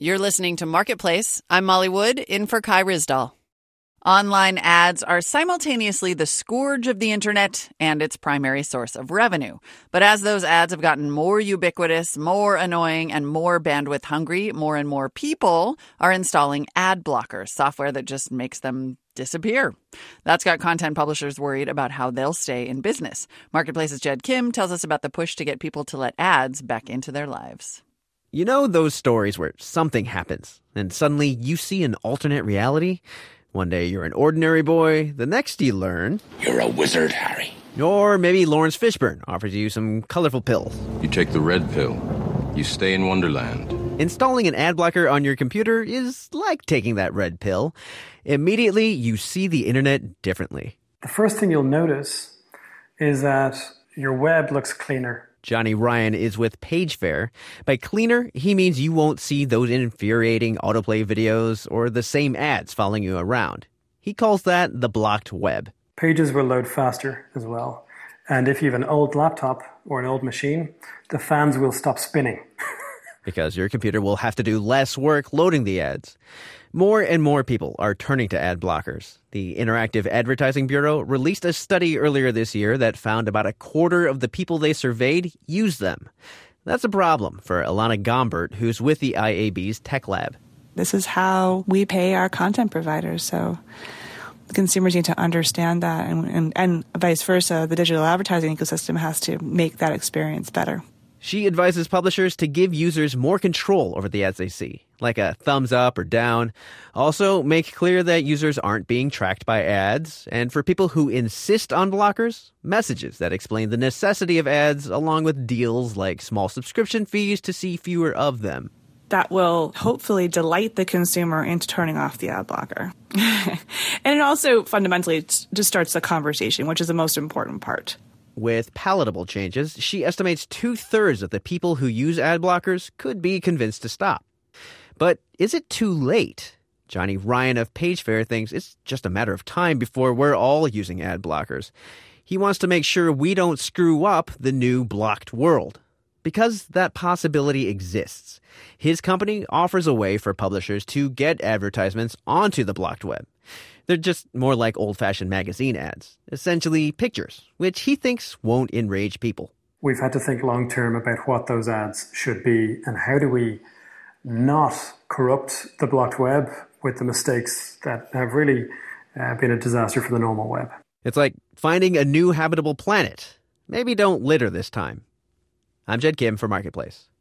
You're listening to Marketplace. I'm Molly Wood, in for Kai Ryssdal. Online ads are simultaneously the scourge of the internet and its primary source of revenue. But as those ads have gotten more ubiquitous, more annoying, and more bandwidth hungry, more and more people are installing ad blockers, software that just makes them disappear. That's got content publishers worried about how they'll stay in business. Marketplace's Jed Kim tells us about the push to get people to let ads back into their lives. You know those stories where something happens and suddenly you see an alternate reality? One day you're an ordinary boy, the next you learn you're a wizard, Harry. Or maybe Lawrence Fishburne offers you some colorful pills. You take the red pill. You stay in Wonderland. Installing an ad blocker on your computer is like taking that red pill. Immediately, you see the internet differently. The first thing you'll notice is that your web looks cleaner. Johnny Ryan is with PageFair. By cleaner, he means you won't see those infuriating autoplay videos or the same ads following you around. He calls that the blocked web. Pages will load faster as well. And if you have an old laptop or an old machine, the fans will stop spinning. Because your computer will have to do less work loading the ads. More and more people are turning to ad blockers. The Interactive Advertising Bureau released a study earlier this year that found about a quarter of the people they surveyed use them. That's a problem for Alana Gombert, who's with the IAB's Tech Lab. This is how we pay our content providers, so the consumers need to understand that, and vice versa. The digital advertising ecosystem has to make that experience better. She advises publishers to give users more control over the ads they see, like a thumbs up or down. Also, make clear that users aren't being tracked by ads. And for people who insist on blockers, messages that explain the necessity of ads, along with deals like small subscription fees to see fewer of them. That will hopefully delight the consumer into turning off the ad blocker. And it also fundamentally just starts the conversation, which is the most important part. With palatable changes, she estimates 2/3 of the people who use ad blockers could be convinced to stop. But is it too late? Johnny Ryan of PageFair thinks it's just a matter of time before we're all using ad blockers. He wants to make sure we don't screw up the new blocked world. Because that possibility exists, his company offers a way for publishers to get advertisements onto the blocked web. They're just more like old-fashioned magazine ads, essentially pictures, which he thinks won't enrage people. We've had to think long-term about what those ads should be and how do we not corrupt the blocked web with the mistakes that have really been a disaster for the normal web. It's like finding a new habitable planet. Maybe don't litter this time. I'm Jed Kim for Marketplace.